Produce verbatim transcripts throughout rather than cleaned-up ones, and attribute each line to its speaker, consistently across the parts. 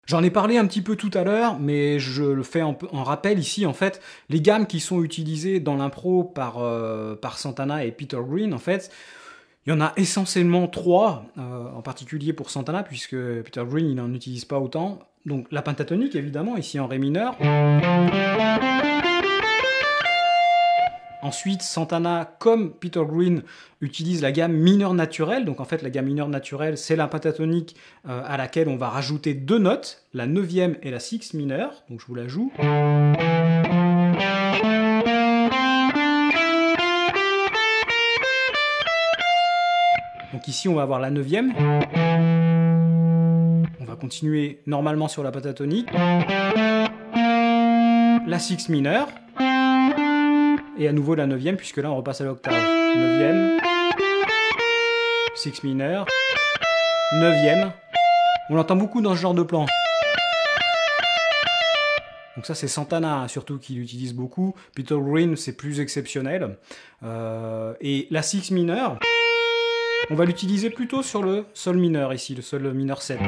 Speaker 1: J'en ai parlé un petit peu tout à l'heure, mais je le fais en, en rappel ici, en fait, les gammes qui sont utilisées dans l'impro par, euh, par Santana et Peter Green, en fait, il y en a essentiellement trois, euh, en particulier pour Santana, puisque Peter Green, il n'en utilise pas autant. Donc la pentatonique, évidemment, ici en ré mineur. Ensuite, Santana, comme Peter Green, utilise la gamme mineure naturelle. Donc en fait, la gamme mineure naturelle, c'est la pentatonique euh, à laquelle on va rajouter deux notes, la neuvième et la sixte mineure. Donc je vous la joue. Donc ici, on va avoir la neuvième. On va continuer normalement sur la pentatonique. La sixte mineure. Et à nouveau la neuvième, puisque là on repasse à l'octave. Neuvième, six mineur, neuvième. On l'entend beaucoup dans ce genre de plan. Donc ça c'est Santana surtout qui l'utilise beaucoup. Peter Green c'est plus exceptionnel. Euh, et la six mineur, on va l'utiliser plutôt sur le sol mineur ici, le sol mineur sept.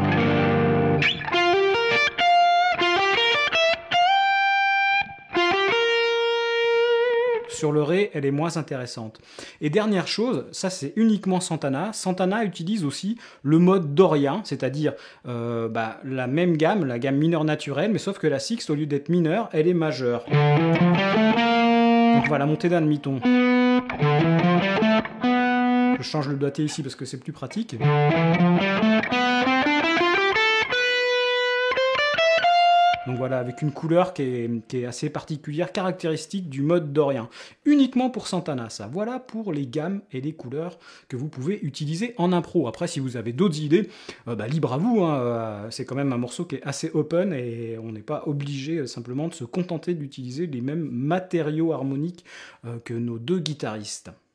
Speaker 1: Sur le ré, elle est moins intéressante. Et dernière chose, ça c'est uniquement Santana. Santana utilise aussi le mode dorien, c'est-à-dire euh, bah, la même gamme, la gamme mineure naturelle, mais sauf que la sixte, au lieu d'être mineure, elle est majeure. Donc on va la monter d'un demi-ton. Je change le doigté ici parce que c'est plus pratique. Donc voilà, avec une couleur qui est, qui est assez particulière, caractéristique du mode dorien. Uniquement pour Santana, ça. Voilà pour les gammes et les couleurs que vous pouvez utiliser en impro. Après, si vous avez d'autres idées, euh, bah, libre à vous. Hein. Euh, c'est quand même un morceau qui est assez open et on n'est pas obligé euh, simplement de se contenter d'utiliser les mêmes matériaux harmoniques euh, que nos deux guitaristes.